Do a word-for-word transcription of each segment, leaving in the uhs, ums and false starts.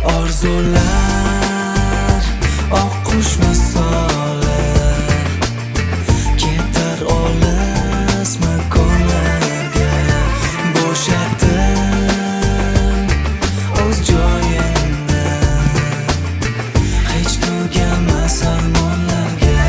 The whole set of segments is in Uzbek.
Orzular oqqush misoli ketar olis makonlarga, bo'shatdim o'z joyimni hech tugamas armonlarga.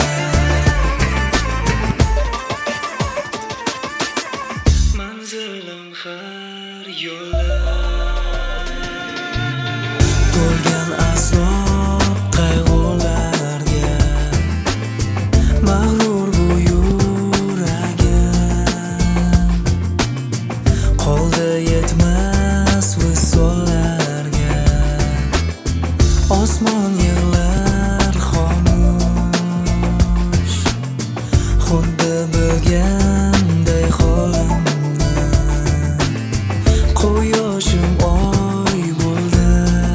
Manzilim har yo'llar to'lgan azob qayg'ularga, mag'rur bu yuragim qoldi yetmas visollarga. Osmon yig'lar xomush, xuddi bilganday holimni. Quyoshim oy bo'ldi,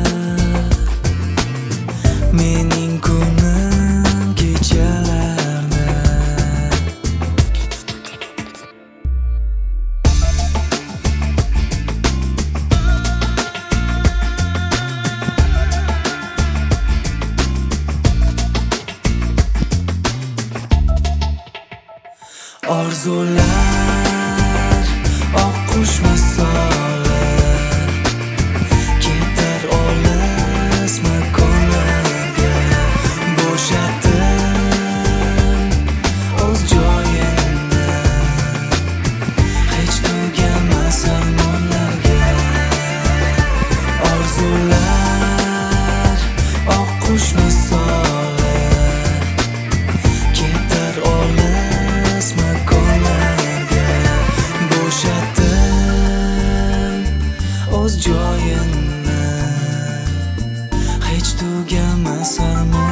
mening kunim kechalarda. Orzular oqqush misoli ketar olis makonlarga, bo'shatdim o'z joyimni hech tugamas armonlarga. Orzular oqqush misoli ketar olis makonlarga, bo'shatdim o'z joyimni hech tugamas armonlarga.